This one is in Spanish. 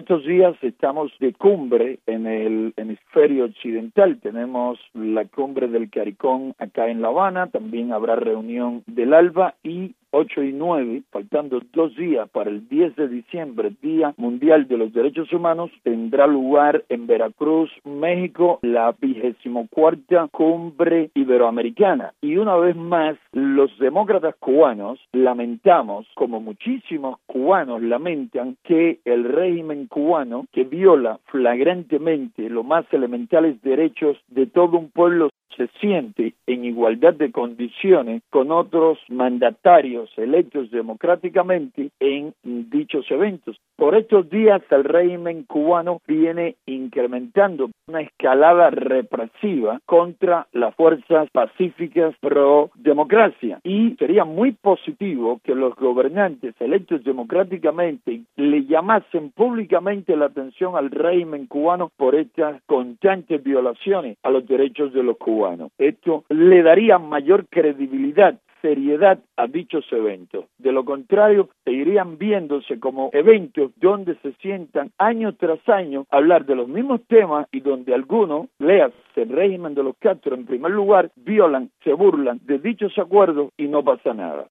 estos días estamos de cumbre en el hemisferio occidental. Tenemos la cumbre del CARICOM acá en La Habana, también habrá reunión del ALBA y 8 y 9, faltando 2 días para el 10 de diciembre, Día Mundial de los Derechos Humanos, tendrá lugar en Veracruz, México, la 24ª Cumbre Iberoamericana. Y una vez más, los demócratas cubanos lamentamos, como muchísimos cubanos lamentan, que el régimen cubano, que viola flagrantemente los más elementales derechos de todo un pueblo, se siente en igualdad de condiciones con otros mandatarios electos democráticamente en dichos eventos. Por estos días el régimen cubano viene incrementando una escalada represiva contra las fuerzas pacíficas pro democracia, y sería muy positivo que los gobernantes electos democráticamente le llamasen públicamente la atención al régimen cubano por estas constantes violaciones a los derechos de los cubanos. Esto le daría mayor credibilidad, seriedad a dichos eventos. De lo contrario, seguirían viéndose como eventos donde se sientan año tras año a hablar de los mismos temas y donde algunos, léase el régimen de los Castro en primer lugar, violan, se burlan de dichos acuerdos y no pasa nada.